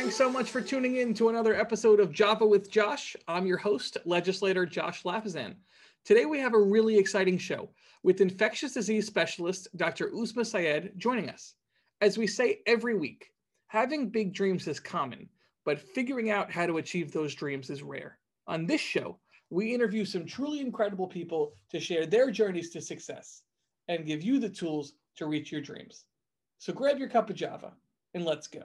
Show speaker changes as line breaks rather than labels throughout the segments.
Thanks so much for tuning in to another episode of Java with Josh. I'm your host, legislator Josh Lapizan. Today we have a really exciting show with infectious disease specialist Dr. Uzma Syed joining us. As we say every week, having big dreams is common, but figuring out how to achieve those dreams is rare. On this show, we interview some truly incredible people to share their journeys to success and give you the tools to reach your dreams. So grab your cup of Java and let's go.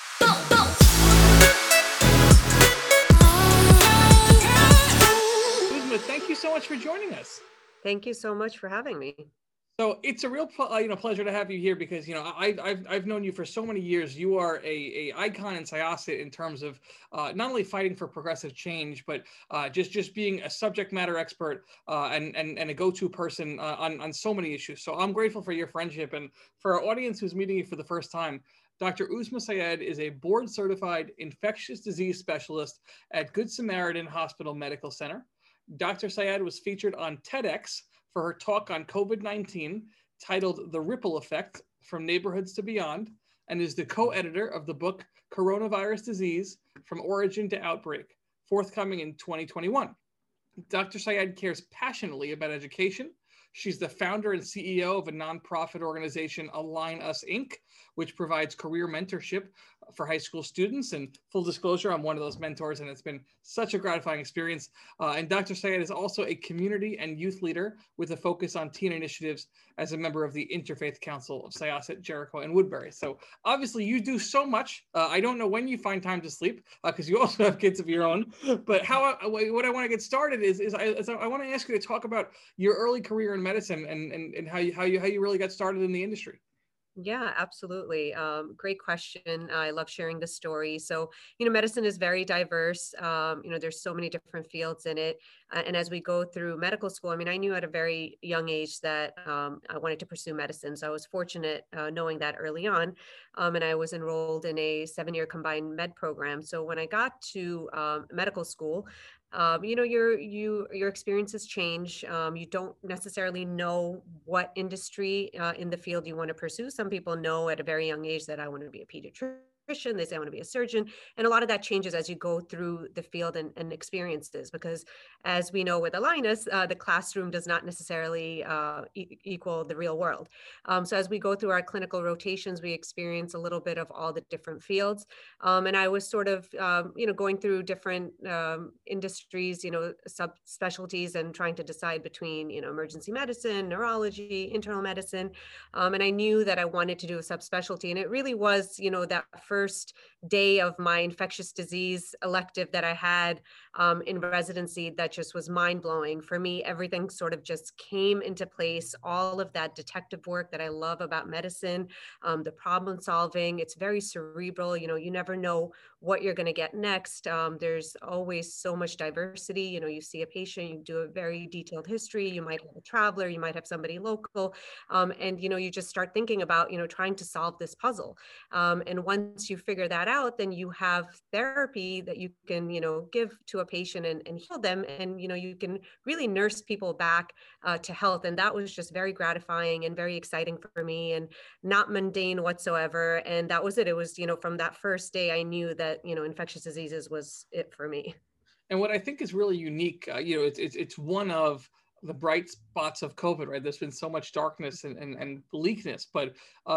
Uzma, thank you so much for joining us.
Thank you so much for having me.
So it's a real pleasure to have you here because I've known you for so many years. You are a icon in Syosset in terms of not only fighting for progressive change, but just being a subject matter expert and a go-to person on so many issues. So I'm grateful for your friendship, and for our audience who's meeting you for the first time, Dr. Uzma Syed is a board-certified infectious disease specialist at Good Samaritan Hospital Medical Center. Dr. Syed was featured on TEDx for her talk on COVID-19 titled The Ripple Effect From Neighborhoods to Beyond, and is the co-editor of the book Coronavirus Disease From Origin to Outbreak, forthcoming in 2021. Dr. Syed cares passionately about education. She's the founder and CEO of a nonprofit organization, Align Us, Inc., which provides career mentorship for high school students. And full disclosure, I'm one of those mentors, and it's been such a gratifying experience. And Dr. Syed is also a community and youth leader with a focus on teen initiatives as a member of the Interfaith Council of Syosset, Jericho, and Woodbury. So obviously you do so much. I don't know when you find time to sleep because you also have kids of your own. But what I want to get started is I want to ask you to talk about your early career in medicine and how you really got started in the industry.
Yeah, absolutely. Great question. I love sharing the story. So, medicine is very diverse. There's so many different fields in it. And as we go through medical school, I knew at a very young age that I wanted to pursue medicine. So I was fortunate knowing that early on. And I was enrolled in a 7-year combined med program. So when I got to medical school, your experiences change. You don't necessarily know what industry in the field you want to pursue. Some people know at a very young age that I want to be a pediatrician. They say I want to be a surgeon. And a lot of that changes as you go through the field and experiences, because as we know with Align Us, the classroom does not necessarily equal the real world. So as we go through our clinical rotations, we experience a little bit of all the different fields. And I was sort of, going through different industries, subspecialties, and trying to decide between, emergency medicine, neurology, internal medicine. And I knew that I wanted to do a subspecialty. And it really was, that first day of my infectious disease elective that I had in residency that just was mind blowing. For me, everything sort of just came into place. All of that detective work that I love about medicine, the problem solving, it's very cerebral. You never know what you're going to get next. There's always so much diversity. You see a patient, you do a very detailed history. You might have a traveler, you might have somebody local. And, you just start thinking about, trying to solve this puzzle. And once you figure that out, then you have therapy that you can, give to a patient and heal them. And, you can really nurse people back to health. And that was just very gratifying and very exciting for me and not mundane whatsoever. And that was it. It was, from that first day, I knew that, infectious diseases was it for me.
And what I think is really unique, it's one of the bright spots of COVID, right? There's been so much darkness and bleakness, but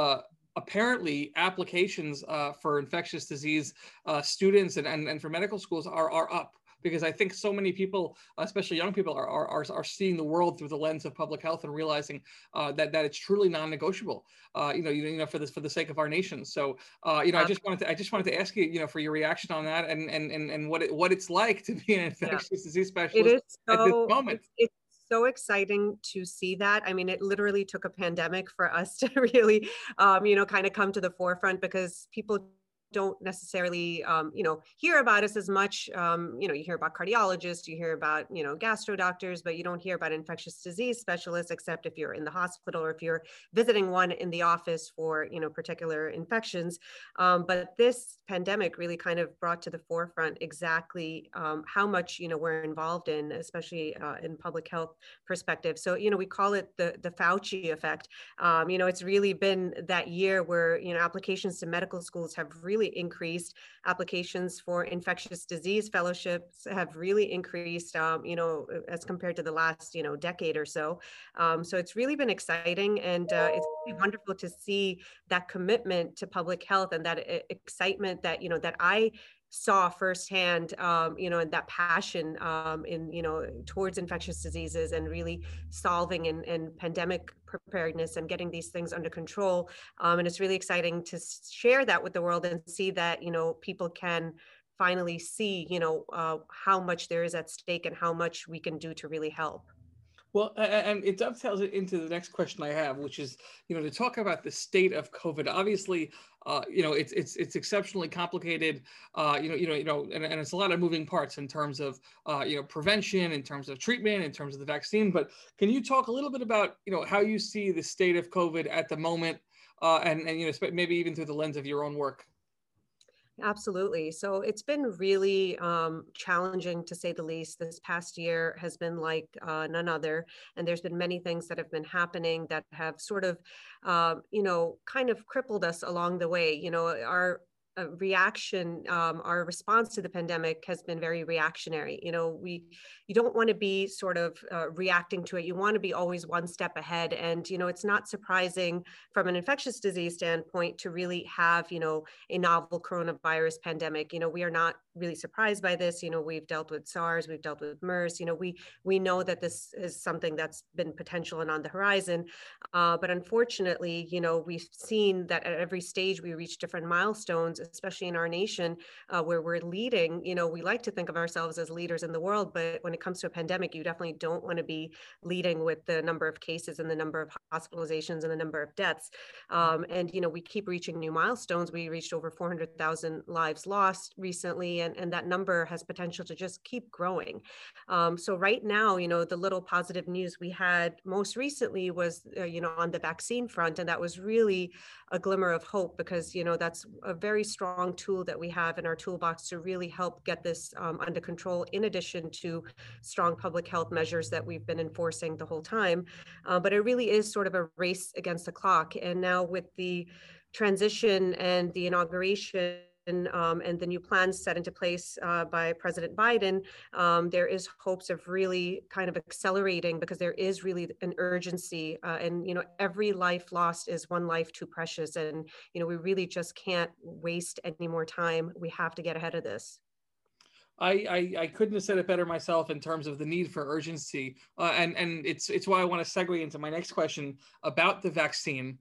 apparently applications for infectious disease students and for medical schools are up, because I think so many people, especially young people, are seeing the world through the lens of public health and realizing that it's truly non-negotiable. For the sake of our nation. So I just wanted to ask you, for your reaction on that and what it's like to be an infectious disease specialist at this moment.
It's so exciting to see that. It literally took a pandemic for us to really, kind of come to the forefront, because people don't necessarily, hear about us as much. You hear about cardiologists, you hear about, gastro doctors, but you don't hear about infectious disease specialists, except if you're in the hospital or if you're visiting one in the office for, particular infections. But this pandemic really kind of brought to the forefront exactly how much, we're involved in, especially in public health perspective. So, we call it the Fauci effect. It's really been that year where, applications to medical schools have really really increased. Applications for infectious disease fellowships have really increased, as compared to the last, decade or so. So it's really been exciting, and it's really wonderful to see that commitment to public health and that excitement that, that I saw firsthand, and that passion, towards infectious diseases and really solving and pandemic preparedness and getting these things under control. And it's really exciting to share that with the world and see that, people can finally see, how much there is at stake and how much we can do to really help.
Well, and it dovetails it into the next question I have, which is, to talk about the state of COVID. Obviously, it's exceptionally complicated. And it's a lot of moving parts in terms of, prevention, in terms of treatment, in terms of the vaccine. But can you talk a little bit about, how you see the state of COVID at the moment, and maybe even through the lens of your own work?
Absolutely. So it's been really challenging, to say the least. This past year has been like none other. And there's been many things that have been happening that have sort of, kind of crippled us along the way. Our reaction, our response to the pandemic has been very reactionary. You don't want to be sort of reacting to it. You want to be always one step ahead. And, it's not surprising from an infectious disease standpoint to really have, a novel coronavirus pandemic. We are not really surprised by this. We've dealt with SARS, we've dealt with MERS. We know that this is something that's been potential and on the horizon. But unfortunately, we've seen that at every stage we reach different milestones, especially in our nation, where we're leading. We like to think of ourselves as leaders in the world, but when it comes to a pandemic, you definitely don't want to be leading with the number of cases and the number of hospitalizations and the number of deaths. And we keep reaching new milestones. We reached over 400,000 lives lost recently, and that number has potential to just keep growing. So right now, the little positive news we had most recently was, on the vaccine front, and that was really a glimmer of hope, because that's a very strong tool that we have in our toolbox to really help get this under control, in addition to strong public health measures that we've been enforcing the whole time. But it really is sort of a race against the clock. And now with the transition and the inauguration, and the new plans set into place by President Biden, there is hopes of really kind of accelerating, because there is really an urgency, and every life lost is one life too precious, and we really just can't waste any more time. We have to get ahead of this.
I couldn't have said it better myself in terms of the need for urgency, and it's why I want to segue into my next question about the vaccine.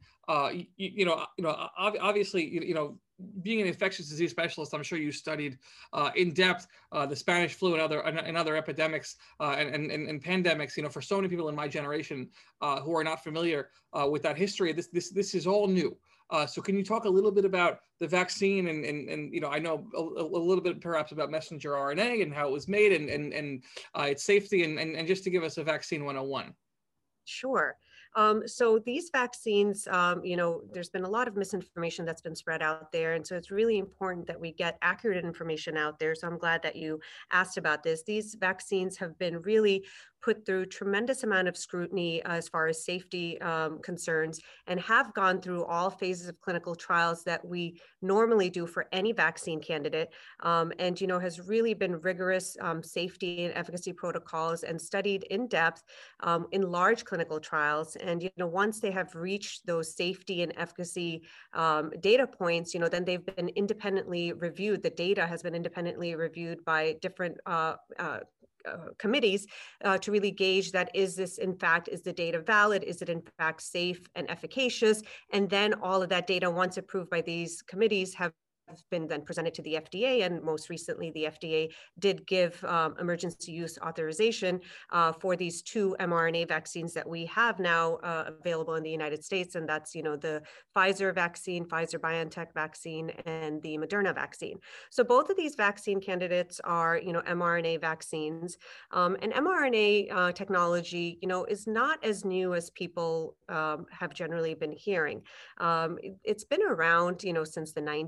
Obviously, being an infectious disease specialist, I'm sure you studied in depth the Spanish flu and other epidemics and pandemics. For so many people in my generation who are not familiar with that history, this is all new. So can you talk a little bit about the vaccine and I know a little bit perhaps about messenger RNA and how it was made and its safety and just to give us a vaccine 101?
Sure. So these vaccines, there's been a lot of misinformation that's been spread out there. And so it's really important that we get accurate information out there. So I'm glad that you asked about this. These vaccines have been really put through tremendous amount of scrutiny as far as safety concerns, and have gone through all phases of clinical trials that we normally do for any vaccine candidate, and has really been rigorous safety and efficacy protocols, and studied in depth in large clinical trials. And once they have reached those safety and efficacy data points, then they've been independently reviewed. The data has been independently reviewed by different committees to really gauge that, is the data valid? Is it in fact safe and efficacious? And then all of that data, once approved by these committees, have been then presented to the FDA, and most recently the FDA did give emergency use authorization for these two mRNA vaccines that we have now available in the United States, and that's the Pfizer vaccine, Pfizer-BioNTech vaccine, and the Moderna vaccine. So both of these vaccine candidates are mRNA vaccines, and mRNA technology is not as new as people have generally been hearing. It's been around since the 90s.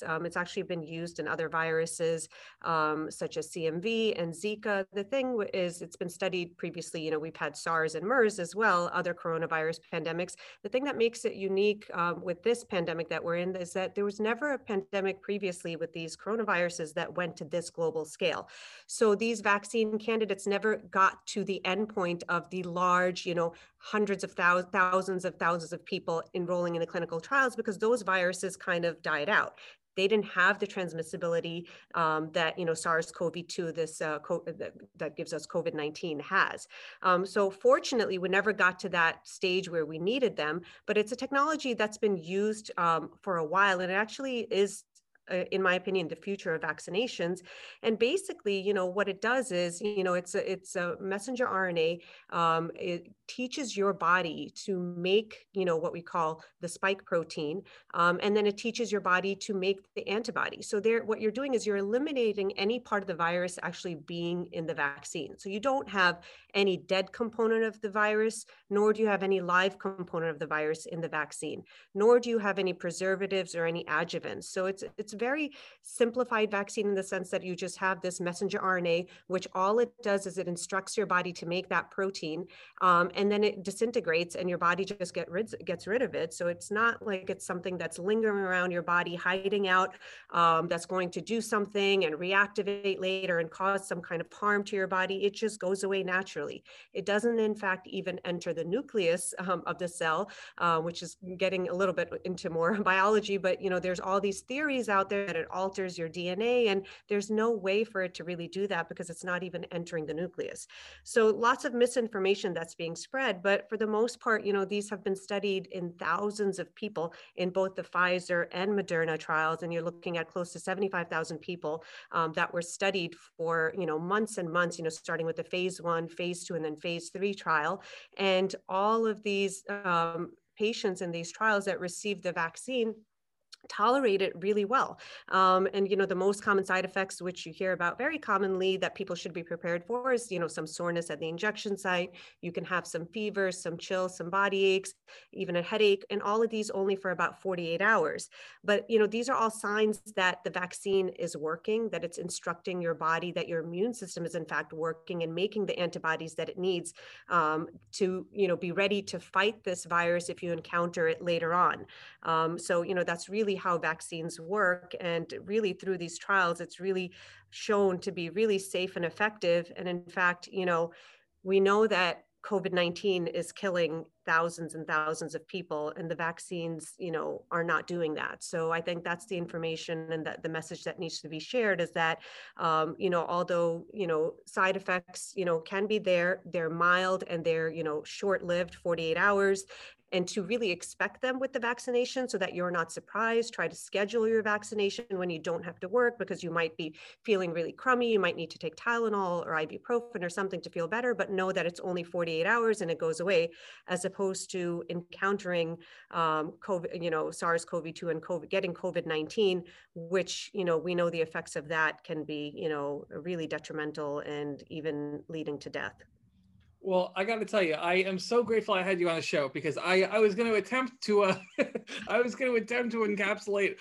It's actually been used in other viruses, such as CMV and Zika. The thing is, it's been studied previously. We've had SARS and MERS as well, other coronavirus pandemics. The thing that makes it unique with this pandemic that we're in is that there was never a pandemic previously with these coronaviruses that went to this global scale. So these vaccine candidates never got to the endpoint of the large, hundreds of thousands of people enrolling in the clinical trials, because those viruses kind of died out. They didn't have the transmissibility that SARS-CoV-2, that gives us COVID-19, has. So fortunately, we never got to that stage where we needed them. But it's a technology that's been used for a while, and it actually is, in my opinion, the future of vaccinations. And basically, what it does is, it's a messenger RNA. It teaches your body to make, what we call the spike protein, and then it teaches your body to make the antibody. So what you're doing is you're eliminating any part of the virus actually being in the vaccine. So you don't have any dead component of the virus, nor do you have any live component of the virus in the vaccine, nor do you have any preservatives or any adjuvants. So it's very simplified vaccine in the sense that you just have this messenger RNA, which all it does is it instructs your body to make that protein, and then it disintegrates and your body just gets rid of it. So it's not like it's something that's lingering around your body, hiding out, that's going to do something and reactivate later and cause some kind of harm to your body. It just goes away naturally. It doesn't, in fact, even enter the nucleus of the cell, which is getting a little bit into more biology, but there's all these theories out there that it alters your DNA, and there's no way for it to really do that because it's not even entering the nucleus. So lots of misinformation that's being spread, but for the most part, these have been studied in thousands of people in both the Pfizer and Moderna trials, and you're looking at close to 75,000 people that were studied for months and months, starting with the phase 1, phase 2, and then phase 3 trial. And all of these patients in these trials that received the vaccine tolerate it really well. And the most common side effects, which you hear about very commonly that people should be prepared for, is some soreness at the injection site. You can have some fever, some chills, some body aches, even a headache, and all of these only for about 48 hours. But these are all signs that the vaccine is working, that it's instructing your body that your immune system is in fact working and making the antibodies that it needs to be ready to fight this virus if you encounter it later on. So that's really how vaccines work. And really through these trials, it's really shown to be really safe and effective. And in fact, we know that COVID-19 is killing thousands and thousands of people, and the vaccines, are not doing that. So I think that's the information and that the message that needs to be shared is that, although, side effects, can be there, they're mild and they're, short-lived, 48 hours. And to really expect them with the vaccination so that you're not surprised, try to schedule your vaccination when you don't have to work because you might be feeling really crummy. You might need to take Tylenol or ibuprofen or something to feel better, but know that it's only 48 hours and it goes away, as opposed to encountering COVID, SARS-CoV-2 and getting COVID-19, which, we know the effects of that can be, really detrimental and even leading to death.
Well, I got to tell you, I am so grateful I had you on the show because I was going to attempt to I was going to attempt to encapsulate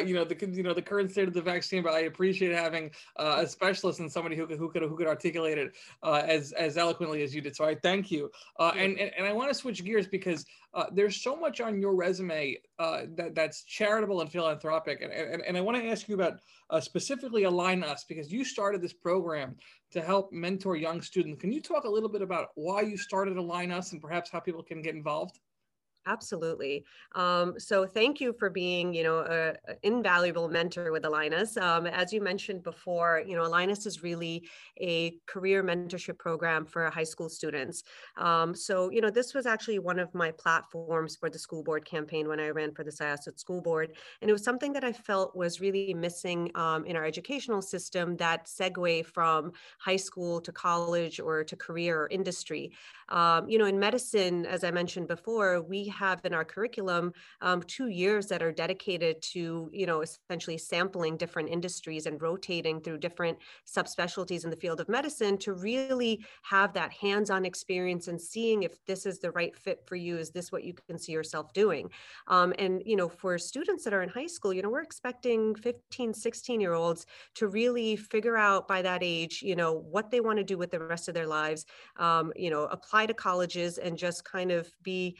the current state of the vaccine, but I appreciate having a specialist and somebody who could articulate it as eloquently as you did. So I thank you. And I want to switch gears because there's so much on your resume that's charitable and philanthropic, and I want to ask you about specifically Align Us, because you started this program to help mentor young students. Can you talk a little bit about why you started Align Us and perhaps how people can get involved?
Absolutely. So thank you for being, an invaluable mentor with Align Us. As you mentioned before, Align Us is really a career mentorship program for high school students. So, this was actually one of my platforms for the school board campaign when I ran for the Syosset School Board. And it was something that I felt was really missing in our educational system, that segue from high school to college or to career or industry. In medicine, as I mentioned before, we have in our curriculum 2 years that are dedicated to, essentially sampling different industries and rotating through different subspecialties in the field of medicine to really have that hands-on experience and seeing if this is the right fit for you. Is this what you can see yourself doing? And, for students that are in high school, we're expecting 15, 16-year-olds to really figure out by that age, what they want to do with the rest of their lives, apply to colleges and just kind of be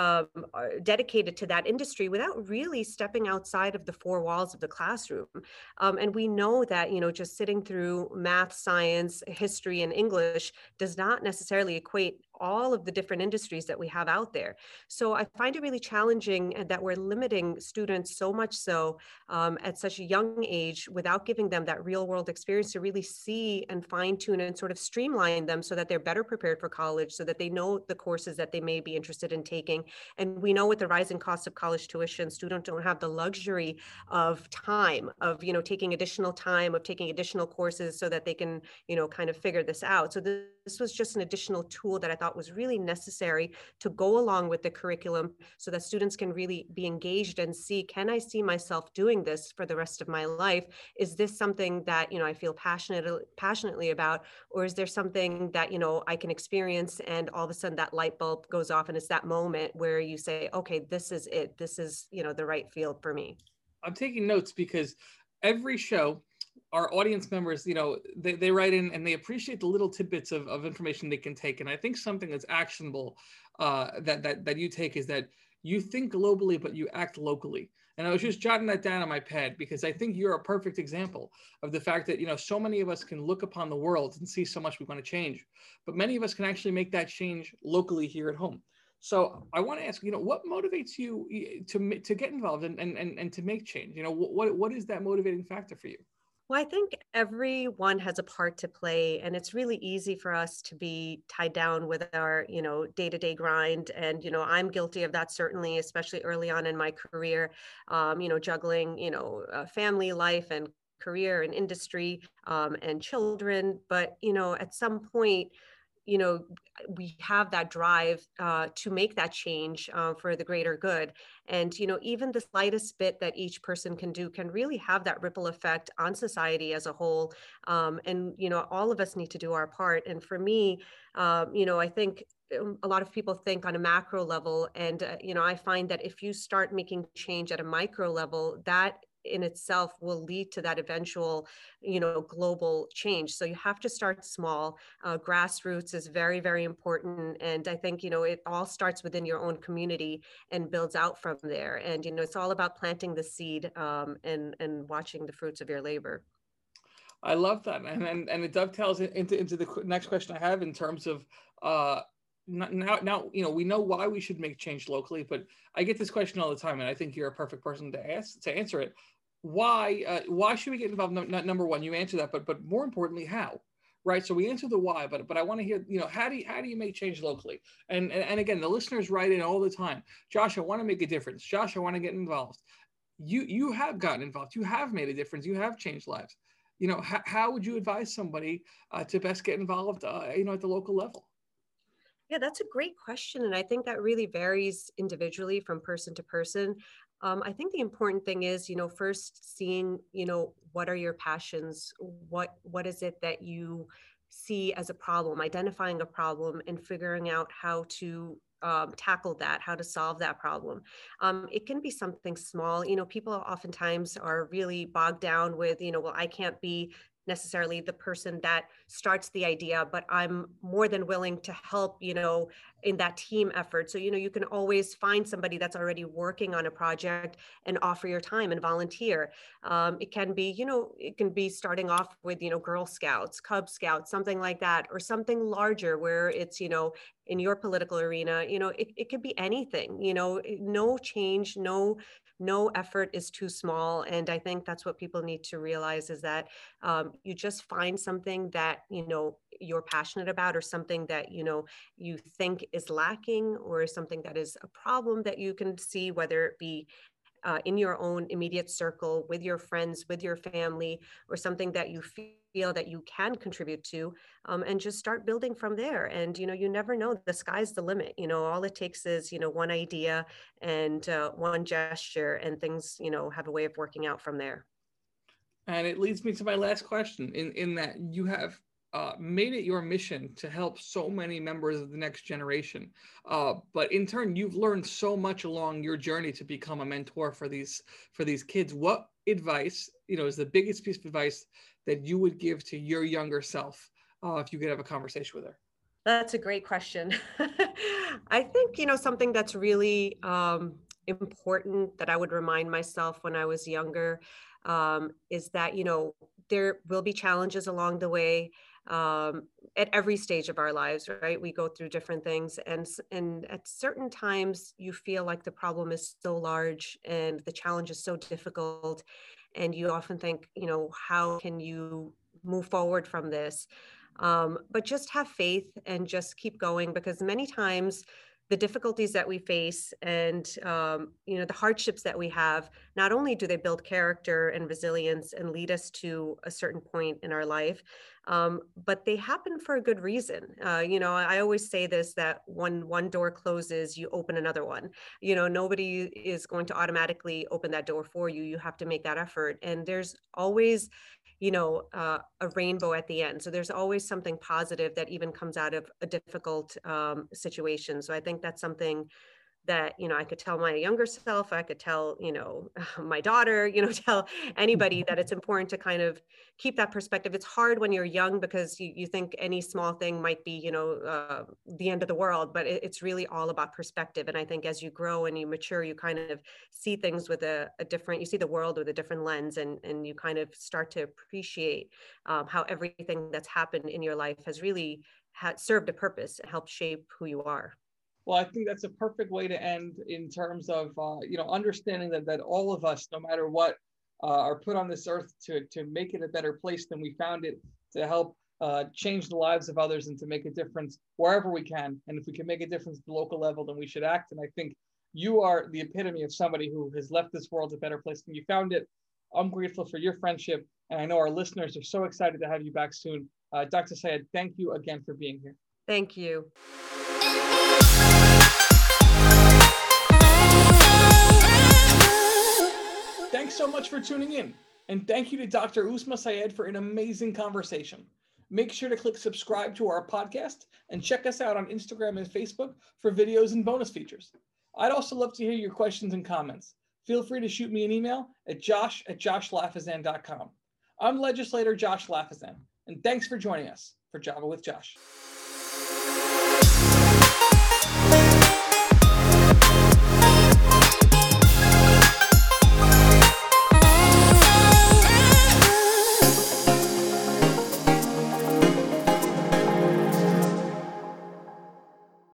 dedicated to that industry without really stepping outside of the four walls of the classroom. And we know that, just sitting through math, science, history, and English does not necessarily equate all of the different industries that we have out there. So I find it really challenging that we're limiting students so much so at such a young age without giving them that real world experience to really see and fine tune and sort of streamline them so that they're better prepared for college, so that they know the courses that they may be interested in taking. And we know with the rising cost of college tuition, students don't have the luxury of time, of, taking additional time, of taking additional courses so that they can, kind of figure this out. So this was just an additional tool that I thought was really necessary to go along with the curriculum so that students can really be engaged and see, can I see myself doing this for the rest of my life? Is this something that, I feel passionately about, or is there something that, I can experience and all of a sudden that light bulb goes off and it's that moment where you say, okay, this is it. This is, the right field for me.
I'm taking notes because every show, our audience members, they write in and they appreciate the little tidbits of information they can take. And I think something that's actionable that you take is that you think globally, but you act locally. And I was just jotting that down on my pad because I think you're a perfect example of the fact that, so many of us can look upon the world and see so much we want to change, but many of us can actually make that change locally here at home. So I want to ask, what motivates you to get involved and to make change? What is that motivating factor for you?
Well, I think everyone has a part to play, and it's really easy for us to be tied down with our, day-to-day grind. And, I'm guilty of that certainly, especially early on in my career, juggling, family life and career and industry and children. But, at some point, you know, we have that drive to make that change for the greater good. And, even the slightest bit that each person can do can really have that ripple effect on society as a whole. And, all of us need to do our part. And for me, I think a lot of people think on a macro level. And, I find that if you start making change at a micro level, that in itself will lead to that eventual, global change. So you have to start small. Grassroots is very, very important. And I think, it all starts within your own community and builds out from there. And, it's all about planting the seed and watching the fruits of your labor.
I love that, and it dovetails into the next question I have in terms of now we know why we should make change locally, but I get this question all the time, and I think you're a perfect person to answer it. Why should we get involved? Number one, you answer that, but more importantly, how? Right. So we answer the why, but I want to hear, how do you make change locally? And again, the listeners write in all the time. Josh, I want to make a difference. Josh, I want to get involved. You have gotten involved. You have made a difference. You have changed lives. How would you advise somebody to best get involved, at the local level?
Yeah, that's a great question. And I think that really varies individually from person to person. I think the important thing is, first seeing, what are your passions? What is it that you see as a problem, identifying a problem and figuring out how to tackle that, how to solve that problem. It can be something small. People oftentimes are really bogged down with, well, I can't be necessarily the person that starts the idea, but I'm more than willing to help, in that team effort. So, you can always find somebody that's already working on a project and offer your time and volunteer. It can be starting off with, Girl Scouts, Cub Scouts, something like that, or something larger where it's, in your political arena, it could be anything, no change, no effort is too small. And I think that's what people need to realize is that you just find something that, you're passionate about, or something that, you think is lacking, or something that is a problem that you can see, whether it be in your own immediate circle, with your friends, with your family, or something that you feel that you can contribute to, and just start building from there. And, you never know, the sky's the limit. All it takes is, one idea and one gesture, and things, have a way of working out from there.
And it leads me to my last question in that you have made it your mission to help so many members of the next generation. But in turn, you've learned so much along your journey to become a mentor for these kids. What advice, is the biggest piece of advice that you would give to your younger self if you could have a conversation with her?
That's a great question. I think, something that's really important that I would remind myself when I was younger, is that, there will be challenges along the way, at every stage of our lives, right? We go through different things, and at certain times you feel like the problem is so large and the challenge is so difficult, and you often think, how can you move forward from this? But just have faith and just keep going, because many times the difficulties that we face and the hardships that we have, not only do they build character and resilience and lead us to a certain point in our life, but they happen for a good reason. I always say this, that when one door closes, you open another one. Nobody is going to automatically open that door for you. You have to make that effort, and there's always a rainbow at the end. So there's always something positive that even comes out of a difficult situation. So I think that's something that, I could tell my younger self, I could tell, my daughter, tell anybody, that it's important to kind of keep that perspective. It's hard when you're young because you think any small thing might be, the end of the world, but it's really all about perspective. And I think as you grow and you mature, you kind of see things with a different, you see the world with a different lens, and you kind of start to appreciate how everything that's happened in your life has really served a purpose and helped shape who you are.
Well, I think that's a perfect way to end in terms of, understanding that all of us, no matter what, are put on this earth to make it a better place than we found it, to help change the lives of others and to make a difference wherever we can. And if we can make a difference at the local level, then we should act. And I think you are the epitome of somebody who has left this world a better place than you found it. I'm grateful for your friendship. And I know our listeners are so excited to have you back soon. Dr. Syed, thank you again for being here.
Thank you.
Thanks so much for tuning in. And thank you to Dr. Uzma Syed for an amazing conversation. Make sure to click subscribe to our podcast and check us out on Instagram and Facebook for videos and bonus features. I'd also love to hear your questions and comments. Feel free to shoot me an email at josh@joshlafazan.com. I'm legislator Josh Lafazan, and thanks for joining us for Java with Josh.